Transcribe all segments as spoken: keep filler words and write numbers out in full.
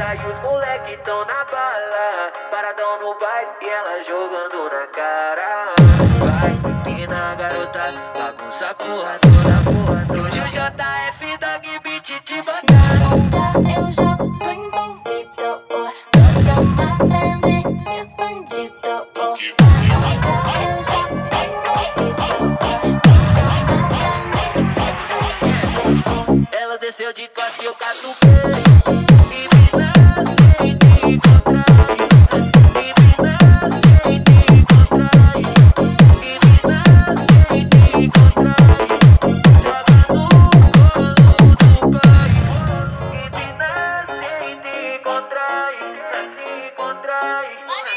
madrugada e os moleque tão na bala, paradão no baile e ela jogando na cara. Vai, empina garota, bagunça a porra toda, porra toda. Que hoje o J F Dog Beat te botaram. Eu já tô envolvido, toda uma tendência escondido. Eu já tô envolvido, ela desceu de classe, eu catuquei. Menina, sem te contrai. Menina, sem te contrai. Menina, sem te contrai. Joga no colo do pai. Menina, sem te contrai. Se contrai.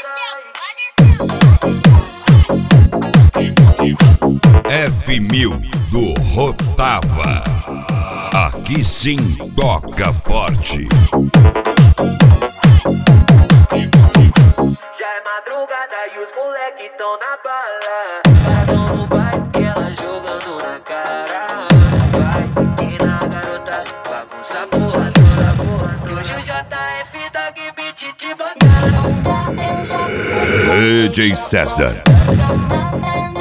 F mil do Rotava. Aqui sim toca forte. Já é madrugada e os moleque tão na bala, paradão no baile e ela jogando na cara. Vai, empina garota, bagunça a porra toda, porra. Que hoje o J F Dog Beat te botaram. eu já tô D J César. toda uma tendência.